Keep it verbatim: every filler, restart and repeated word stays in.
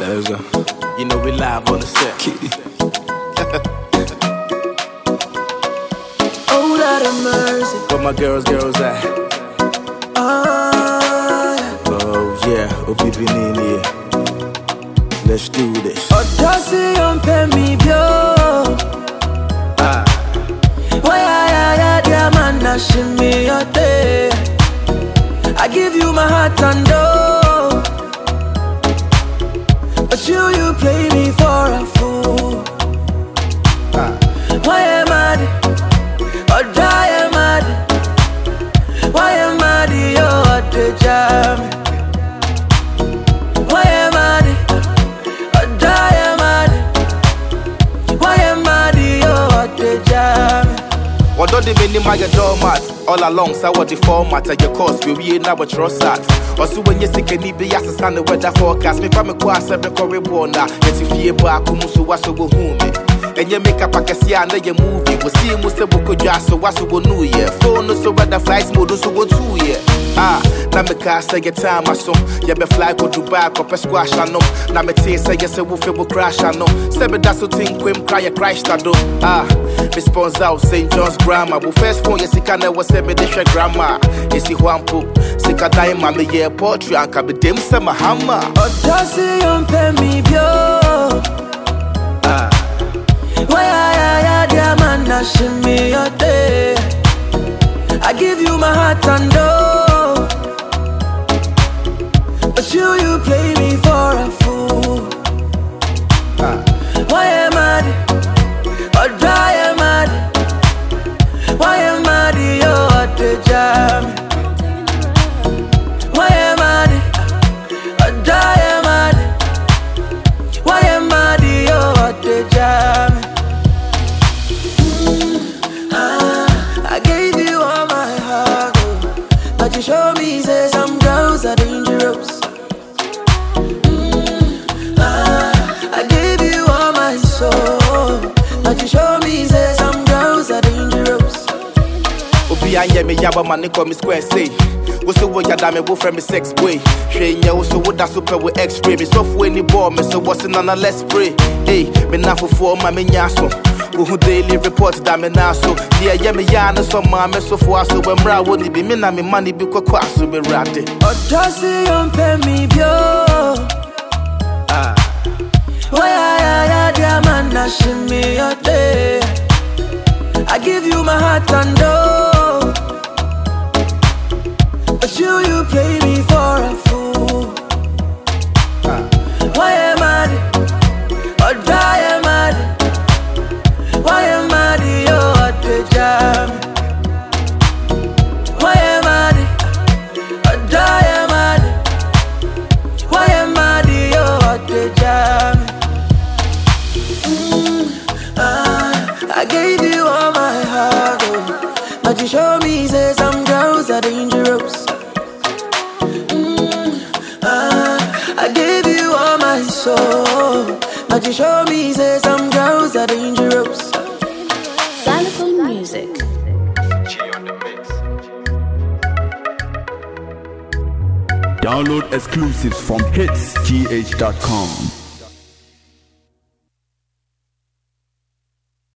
let's go. You know we live on the set. Oh, Lord of mercy. Where my girls, girls at? Ah, yeah. Oh yeah, oh baby Nini. Let's do this. Oh, Dossi on pay me bio. Ah. Why I I diamond shimmy your day. I give you my heart and door, but you you play me for a fool. Ah. Why am I? Oh, die am I? Why am I your the jam? Why am I? Oh, die am I? Why am I your the jam? What do they mean my doormat? All along, so what the format of your course, we read now what you're sat. Also, when you sick and need be asked the weather forecast, me from a class every corridor, yes, if you back, Kumusu was so home. And you make up a cassia and you movie. We see Musta Boko Jas, so what's over New Year? Phone so weather flights, modus so go two year. Ah, Namika say your time, my son. You be fly go Dubai, go per squash, I know. Namete say yes, a wolf will crash, I know. Seven that's so think, Quim cry a crash, I do. Ah, response out Saint John's grammar. Well, first phone, yes, he can never say me the grandma. Yes, he want put sick a dime, mammy, yeah, poetry, and can be dim some hammer. Oh, Dossi on pay me bio. Ah. Why I I diamond shimmy your day. I give you my heart and door, but you you play me for a fool. Ah. Why am I? Oh, die am I? Why am I your the jam? Why am I? Oh, die am I? Why am I your the jam? I gave you all my heart, oh, but you show me say some girls are dangerous. Mm, ah, I gave you all my soul, but you show me say some girls are dangerous. Obi anye me yaba mane call me square say. We so what ya dame wo friend me sex boy. She nya wo so what that super with X-ray. Me so for any ball me so what's in on a let's pray. Hey, me na for four ma me nya so. Who daily report that me now so. Yeah, yeah me yana so ma me so for so when bra won't be me na me money be kwa kwa so be rade. Oh, Dossi on pay me bio. Ah. Why I I diamond shimmy your day. I give you my heart and door, but you you play me for a fool. Ah. Why am I? Oh, die am I? Why am I your the jam? Why am I? Oh, die am I? Why am I your the jam? Mm, ah, I gave you all my heart, oh, but you show me say some girls are dangerous. Mm, ah, I gave you all my soul, but you show me say some girls are dangerous. Xylophone music. Download exclusives from hits g h dot com.